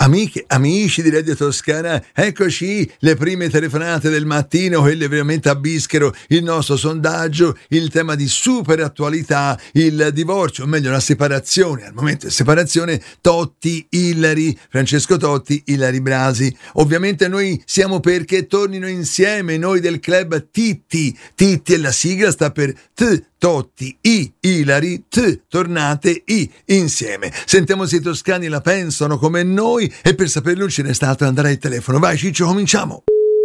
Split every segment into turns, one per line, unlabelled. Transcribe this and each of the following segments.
Amiche, amici di Radio Toscana, eccoci le prime telefonate del mattino, quelle veramente a bischero, il nostro sondaggio, il tema di super attualità, il divorzio, o meglio la separazione, al momento di separazione, Totti, Ilari, Francesco Totti, Ilari Blasi. Ovviamente noi siamo perché tornino insieme, noi del club Titti, Titti e la sigla sta per Totti, Ilari, tornate insieme. Sentiamo se i toscani la pensano come noi e per saperlo ce n'è stato andare al telefono. Vai Ciccio, cominciamo.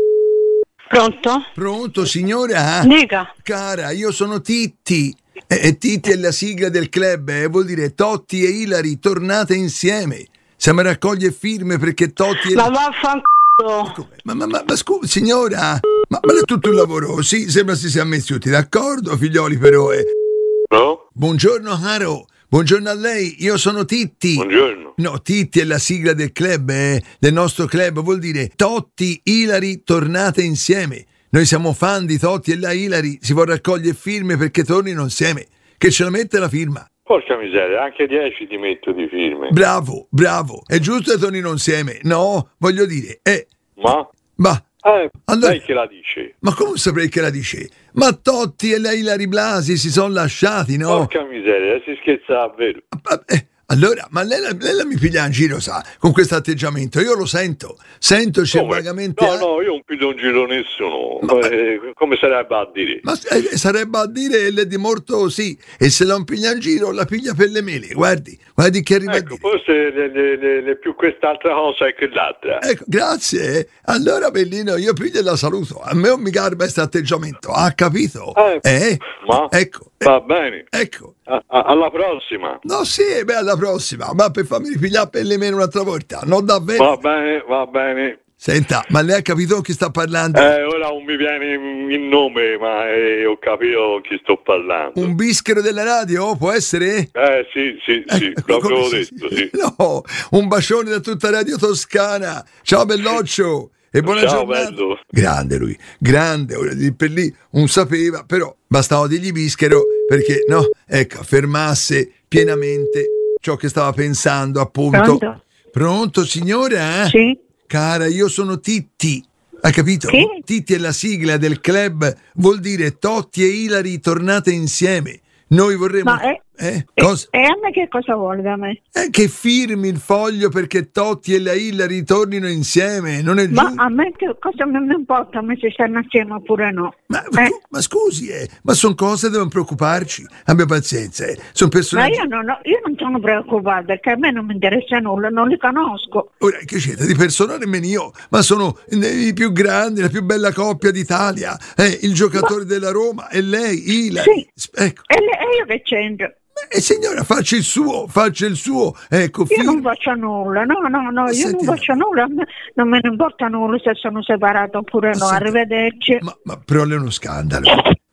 Pronto?
Pronto signora?
Dica.
Cara, io sono Titti. E Titti è la sigla del club, vuol dire Totti e Ilari, tornate insieme. Siamo a raccogliere firme perché Totti e...
Ma vaffanculo.
Ma scusi signora, ma è tutto un lavoro, sì, sembra si sia messi tutti d'accordo, figlioli però.
No?
Buongiorno caro, buongiorno a lei, io sono Titti.
Buongiorno.
No, Titti è la sigla del club, del nostro club, vuol dire Totti, Ilari, tornate insieme. Noi siamo fan di Totti e la Ilari, si vuole raccogliere firme perché tornino insieme. Che ce la mette la firma?
Porca miseria, anche 10 ti metto di firme.
Bravo, è giusto che tornino insieme? No, voglio dire,
Ma?
allora,
Lei che la dice?
ma come saprei che la dice? Ma Totti e la Ilari Blasi si sono lasciati, no?
Porca miseria, si scherza davvero.
Allora, ma lei la mi piglia in giro, sa, con questo atteggiamento. Io lo sento c'è
Come?
vagamente...
No, io non piglio in giro nessuno. Come sarebbe a dire?
Ma sarebbe a dire le di morto sì, e se la piglia in giro la piglia per le mele, guardi che arriva a
Ecco,
dire.
forse le più quest'altra cosa è che l'altra.
Ecco, grazie. Allora, Bellino, io piglio e la saluto. A me non mi garba questo atteggiamento, ha capito?
Ma?
Ecco.
Va bene.
Ecco.
Alla prossima.
No, sì, alla prossima. Ma per farmi ripigliare per le mele un'altra volta, non davvero.
Va bene.
Senta, ma lei ha capito chi sta parlando?
Ora non mi viene il nome, ma ho capito chi sto parlando.
Un bischero della radio, può essere?
Sì, proprio l'ho detto, sì.
No, un bacione da tutta Radio Toscana. Ciao Belloccio e buona
Ciao,
giornata.
bello.
Grande lui, grande, ora di per lì non sapeva, però bastava dirgli bischero perché, no, ecco, affermasse pienamente ciò che stava pensando, appunto. Pronto signora?
Sì.
Cara, io sono Titti, hai capito?
Sì.
Titti è la sigla del club, vuol dire Totti e Ilari tornate insieme. Noi vorremmo...
Ma
Cosa?
E a me che cosa vuole da me?
Che firmi il foglio perché Totti e la Ilari tornino insieme, non è
Ma
giusto?
a me che cosa mi importa a me se stanno assieme oppure no?
Ma scusi, ma sono cose che devono preoccuparci. Abbia pazienza, sono
Ma
personaggi...
io non sono preoccupata perché a me non mi interessa nulla, non li conosco.
Ora, che c'è di persona nemmeno io, ma sono i più grandi, la più bella coppia d'Italia, il giocatore della Roma e lei, Ilari.
Sì.
Ecco.
E io che c'entro?
Signora, faccia il suo, ecco.
Io non faccio nulla, no, io
Senti,
non faccio nulla, non me ne importa nulla se sono separato oppure no,
Senti,
arrivederci.
Ma però è uno scandalo.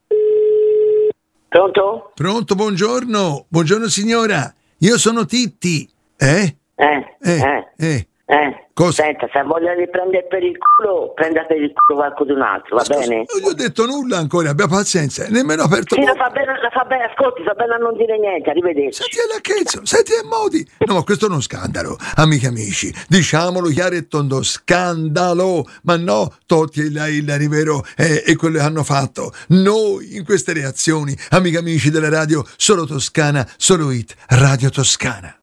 Pronto, buongiorno signora, io sono Titti. Cosa?
Senta, se voglia di prendere per il culo, prenda per il culo qualcun altro, va bene?
Non gli ho detto nulla ancora, abbia pazienza, nemmeno aperto.
Sì, la fa bene, ascolti, fa bene a non dire niente, arrivederci.
Senti all'acchezzo, senti a modi. No, ma questo è uno scandalo, amiche e amici, diciamolo chiaro e tondo, scandalo, ma no, Totti e la Ilari, vero, e quello che hanno fatto. Noi, in queste reazioni, amiche e amici della radio, solo Toscana, solo Hit, Radio Toscana.